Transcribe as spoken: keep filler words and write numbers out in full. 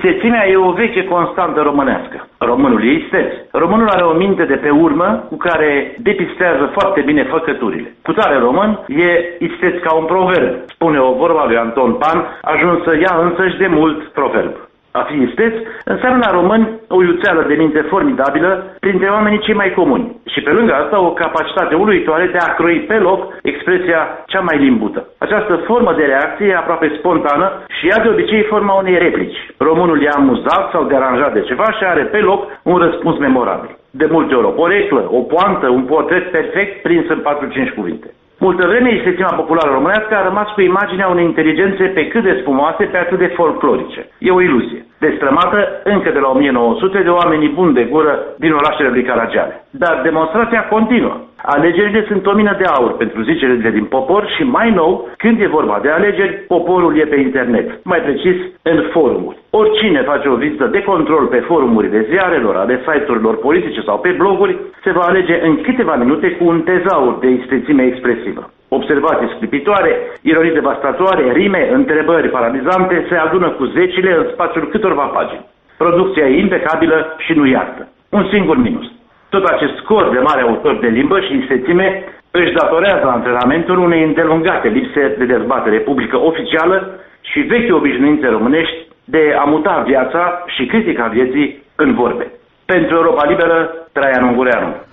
Istețimea e o veche constantă românească. Românul e isteț. Românul are o minte de pe urmă cu care depistează foarte bine făcăturile. Cutare român e isteț ca un proverb, spune o vorba lui Anton Pan, ajunsă ea însăși de mult proverb. A fi isteț înseamnă la români o iuțeală de minte formidabilă printre oamenii cei mai comuni și pe lângă asta o capacitate uluitoare de a croi pe loc expresia cea mai limbută. Această formă de reacție e aproape spontană și ia de obicei forma unei replici. Românul e amuzat sau deranjat de ceva și are pe loc un răspuns memorabil. De multe ori o poreclă, o poantă, un portret perfect prins în patru-cinci cuvinte. Multă vreme, istețima populară românească a rămas cu imaginea unei inteligențe pe cât de spumoase, pe atât de folclorice. E o iluzie, destrămată încă de la o mie nouă sute de oamenii buni de gură din orașele lui Caragiale. Dar demonstrația continuă. Alegerile sunt o mină de aur pentru zicerile din popor și mai nou, când e vorba de alegeri, poporul e pe internet, mai precis în forumuri. Oricine face o vizită de control pe forumurile ziarelor, ale site-urilor politice sau pe bloguri, se va alege în câteva minute cu un tezaur de istețime expresivă. Observații sclipitoare, ironii devastatoare, rime, întrebări paralizante se adună cu zecile în spațiul câtorva pagini. Producția e impecabilă și nu iartă. Un singur minus. Tot acest scor de mare autor de limbă și istețime își datorează antrenamentul unei îndelungate lipse de dezbatere publică oficială și vechi obișnuințe românești de a muta viața și critica vieții în vorbe. Pentru Europa Liberă, Traian Ungureanu.